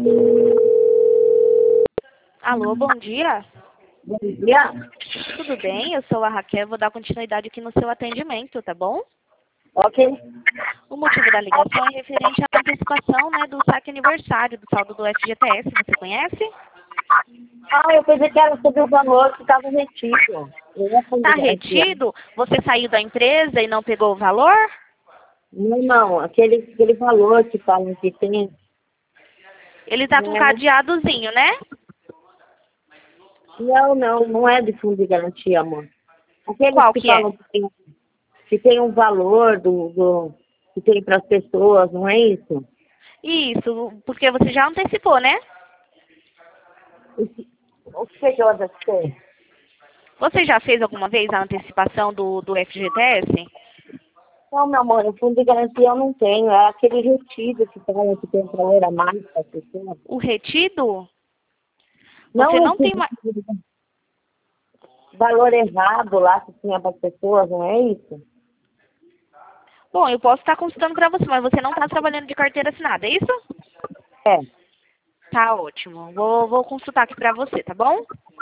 Alô, bom dia. Bom dia. Tudo bem? Eu sou a Raquel, vou dar continuidade aqui no seu atendimento, tá bom? Ok. O motivo da ligação é referente à antecipação, né, do saque aniversário do saldo do FGTS, você conhece? Ah, eu pensei que era sobre o valor que estava retido. Eu ia fazer Tá aqui. retido? Você saiu da empresa e não pegou o valor? Não, aquele valor que falam que tem. Ele tá com Não, cadeadozinho, né? não é de fundo de garantia, amor. Aqueles Qual que que é? falam que tem um valor que tem para as pessoas, não é isso? Isso, porque você já antecipou, né? O que que eu sei? Você já fez alguma vez a antecipação do FGTS? Não, meu amor, o fundo de garantia eu não tenho. É aquele retido que falam que tem um valor a mais para as pessoas. O retido? Você Não não tem esse mais. valor errado lá que tinha para as pessoas, não é isso? Bom, eu posso estar consultando para você, mas você não está trabalhando de carteira assinada, é isso? É. Tá ótimo. Vou consultar aqui para você, tá bom?